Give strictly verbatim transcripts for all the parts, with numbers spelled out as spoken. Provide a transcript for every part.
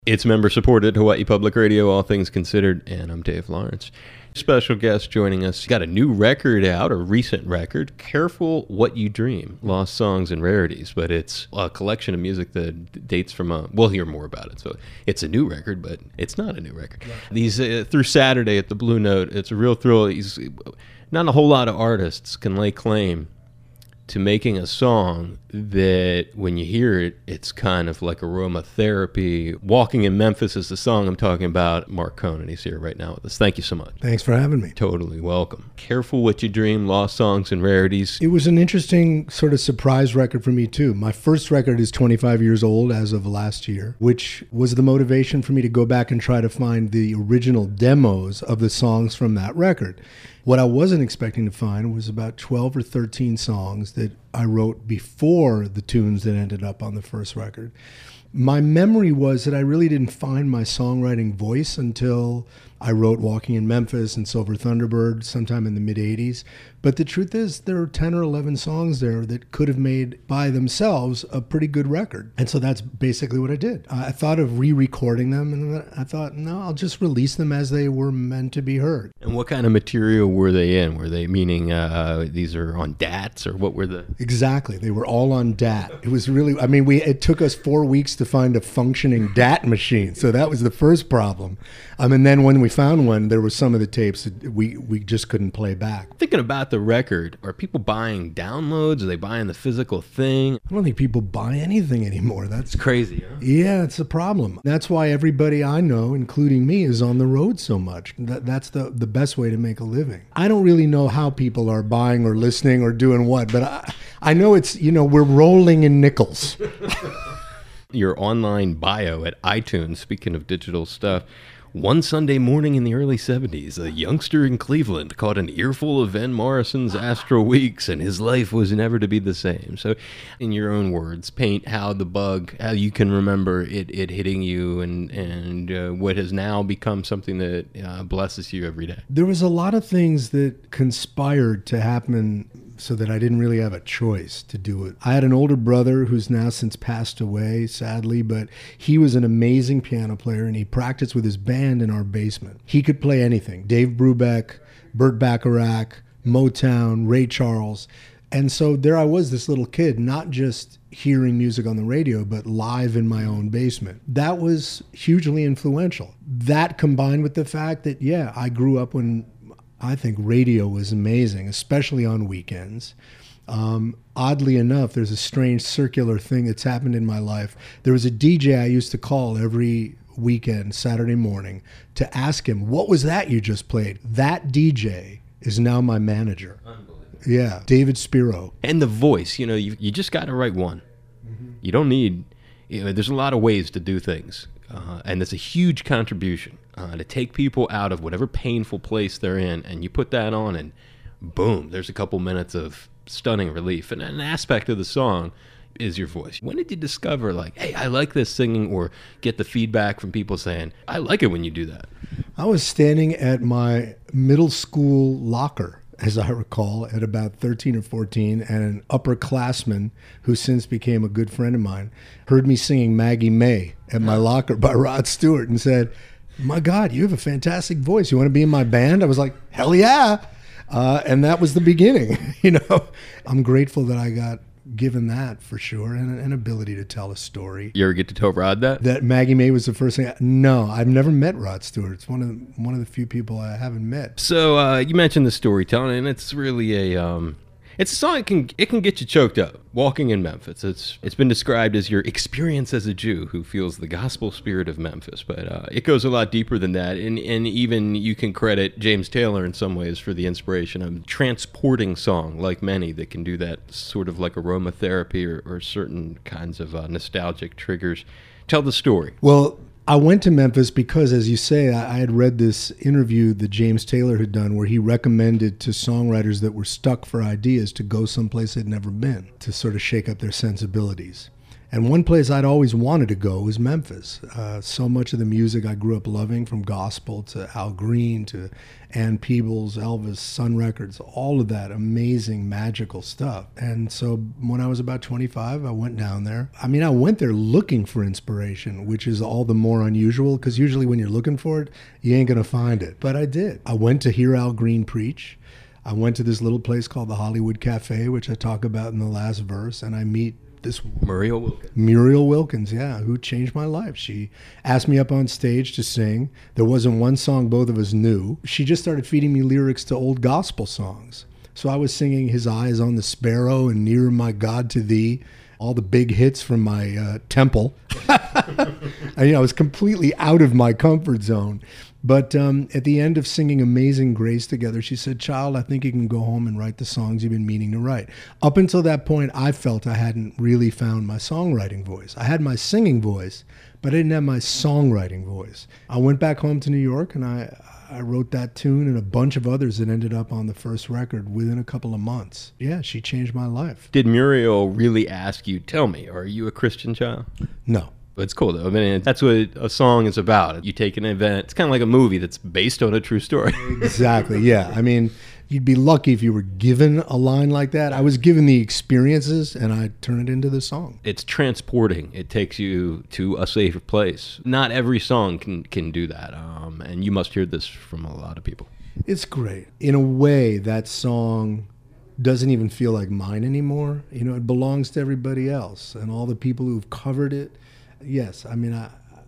It's member-supported Hawaii Public Radio, All Things Considered, and I'm Dave Lawrence. Special guest joining us. Got a new record out, a recent record, Careful What You Dream, Lost Songs and Rarities, but it's a collection of music that dates from a, we'll hear more about it. So it's a new record, but it's not a new record. Right. These, uh, through Saturday at the Blue Note, it's a real thrill. He's, not a whole lot of artists can lay claim to making a song that when you hear it, it's kind of like aromatherapy. Walking in Memphis is the song I'm talking about. Mark Cohn, and he's here right now with us. Thank you so much. Thanks for having me. Totally welcome. Careful What You Dream, Lost Songs and Rarities. It was an interesting sort of surprise record for me, too. My first record is twenty-five years old as of last year, which was the motivation for me to go back and try to find the original demos of the songs from that record. What I wasn't expecting to find was about twelve or thirteen songs that I wrote before the tunes that ended up on the first record. My memory was that I really didn't find my songwriting voice until I wrote Walking in Memphis and Silver Thunderbird sometime in the mid-eighties. But the truth is, there are ten or eleven songs there that could have made by themselves a pretty good record. And so that's basically what I did. I thought of re-recording them, and I thought, no, I'll just release them as they were meant to be heard. And what kind of material were they in? Were they meaning uh, these are on D A Ts, or what were the... Exactly. They were all on D A T. It was really, I mean, we it took us four weeks to find a functioning D A T machine. So that was the first problem. Um, and then when we found one, there were some of the tapes that we, we just couldn't play back. Thinking about the record, are people buying downloads? Are they buying the physical thing? I don't think people buy anything anymore. That's it's crazy, huh? Yeah, it's a problem. That's why everybody I know, including me, is on the road so much. That, that's the, the best way to make a living. I don't really know how people are buying or listening or doing what, but I, I know it's, you know, we're rolling in nickels. Your online bio at iTunes, speaking of digital stuff, one Sunday morning in the early seventies, a youngster in Cleveland caught an earful of Van Morrison's Astro Weeks, and his life was never to be the same. So, in your own words, paint how the bug, how you can remember it, it hitting you, and, and uh, what has now become something that uh, blesses you every day. There was a lot of things that conspired to happen so that I didn't really have a choice to do it. I had an older brother who's now since passed away, sadly, but he was an amazing piano player, and he practiced with his band in our basement. He could play anything. Dave Brubeck, Burt Bacharach, Motown, Ray Charles. And so there I was, this little kid, not just hearing music on the radio, but live in my own basement. That was hugely influential. That combined with the fact that, yeah, I grew up when I think radio was amazing, especially on weekends. Um, oddly enough, there's a strange circular thing that's happened in my life. There was a D J I used to call every weekend, Saturday morning, to ask him, what was that you just played? That D J is now my manager. Unbelievable. Yeah, David Spiro. And the voice, you know, you, you just got to write one. Mm-hmm. You don't need, you know, there's a lot of ways to do things. Uh, and it's a huge contribution uh, to take people out of whatever painful place they're in, and you put that on, and boom, there's a couple minutes of stunning relief. And an aspect of the song is your voice. When did you discover, like, hey, I like this singing, or get the feedback from people saying, I like it when you do that? I was standing at my middle school locker, as I recall, at about thirteen or fourteen, and an upperclassman who since became a good friend of mine heard me singing Maggie May at my locker by Rod Stewart and said, my God, you have a fantastic voice. You want to be in my band? I was like, hell yeah. Uh, and that was the beginning. You know, I'm grateful that I got given that for sure, and an ability to tell a story. You ever get to tell Rod that? That Maggie May was the first thing. I, no, I've never met Rod Stewart. It's one of the, one of the few people I haven't met. So uh, you mentioned the storytelling, and it's really a um, it's a song. It can it can get you choked up. Walking in Memphis. It's it's been described as your experience as a Jew who feels the gospel spirit of Memphis, but uh, it goes a lot deeper than that. And and even you can credit James Taylor in some ways for the inspiration of transporting song, like many that can do that sort of like aromatherapy or, or certain kinds of uh, nostalgic triggers. Tell the story. Well, I went to Memphis because, as you say, I had read this interview that James Taylor had done where he recommended to songwriters that were stuck for ideas to go someplace they'd never been to sort of shake up their sensibilities. And one place I'd always wanted to go was Memphis. Uh, so much of the music I grew up loving, from gospel to Al Green to Ann Peebles, Elvis, Sun Records, all of that amazing, magical stuff. And so when I was about twenty-five, I went down there. I mean, I went there looking for inspiration, which is all the more unusual, because usually when you're looking for it, you ain't going to find it. But I did. I went to hear Al Green preach. I went to this little place called the Hollywood Cafe, which I talk about in the last verse, and I meet this Muriel Wilkins. Muriel Wilkins, yeah, who changed my life. She asked me up on stage to sing. There wasn't one song both of us knew. She just started feeding me lyrics to old gospel songs. So I was singing His Eyes on the Sparrow and Nearer My God to Thee, all the big hits from my uh, temple. And, you know, I was completely out of my comfort zone. But um, at the end of singing Amazing Grace together, she said, "Child, I think you can go home and write the songs you've been meaning to write." Up until that point, I felt I hadn't really found my songwriting voice. I had my singing voice, but I didn't have my songwriting voice. I went back home to New York, and I, I wrote that tune and a bunch of others that ended up on the first record within a couple of months. Yeah, she changed my life. Did Muriel really ask you, tell me, are you a Christian child? No. But it's cool, though. I mean, that's what a song is about. You take an event. It's kind of like a movie that's based on a true story. Exactly, yeah. I mean, you'd be lucky if you were given a line like that. I was given the experiences, and I turn it into the song. It's transporting. It takes you to a safer place. Not every song can, can do that, um, and you must hear this from a lot of people. It's great. In a way, that song doesn't even feel like mine anymore. You know, it belongs to everybody else, and all the people who've covered it. Yes, I mean, I,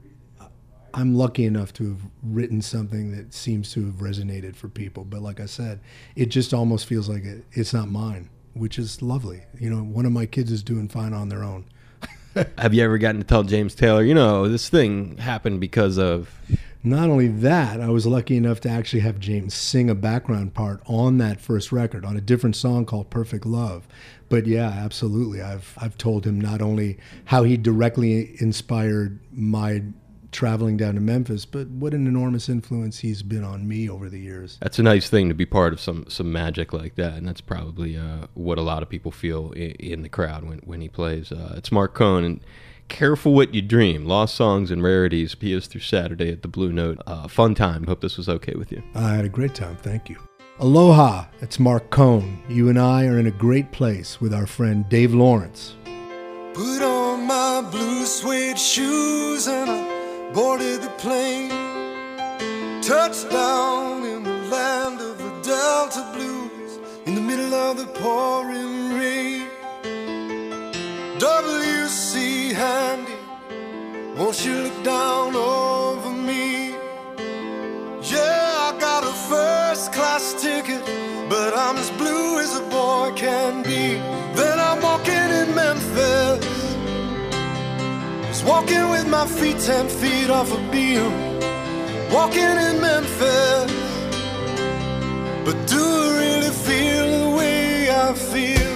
I'm lucky enough to have written something that seems to have resonated for people. But like I said, it just almost feels like it, it's not mine, which is lovely. You know, one of my kids is doing fine on their own. Have you ever gotten to tell James Taylor, you know, this thing happened because of... Not only that, I was lucky enough to actually have James sing a background part on that first record, on a different song called Perfect Love. But yeah, absolutely. I've I've told him not only how he directly inspired my traveling down to Memphis, but what an enormous influence he's been on me over the years. That's a nice thing to be part of some, some magic like that, and that's probably uh, what a lot of people feel in, in the crowd when, when he plays. Uh, it's Marc Cohn, and Careful What You Dream, Lost Songs and Rarities, P S through Saturday at the Blue Note. Uh, fun time. Hope this was okay with you. I had a great time. Thank you. Aloha, it's Marc Cohn. You and I are in a great place with our friend Dave Lawrence. Put on my blue suede shoes and I boarded the plane. Touchdown in the land of the Delta Blues, in the middle of the pouring rain. W C Handy, won't you look down over me? Yeah, I got a first class ticket, but I'm as blue as a boy can be. Then I'm walking in Memphis, just walking with my feet ten feet off a beam. Walking in Memphis, but do I really feel the way I feel?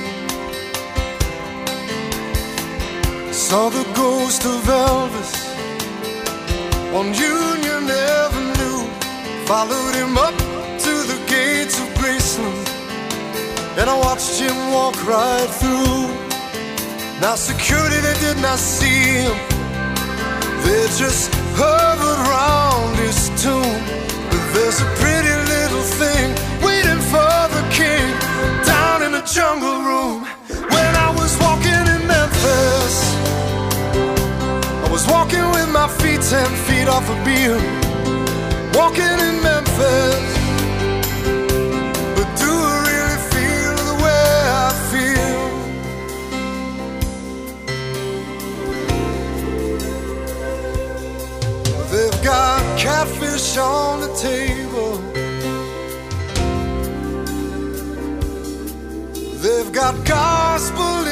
Saw the ghost of Elvis on Union Avenue, followed him up to the gates of Graceland, and I watched him walk right through. Now security, they did not see him, they just hovered round his tomb. But there's a pretty little thing waiting for the king down in the jungle room. When I was walking in Memphis, I was walking with my feet ten feet off a beam. Walking in Memphis, but do I really feel the way I feel? They've got catfish on the table, they've got gospel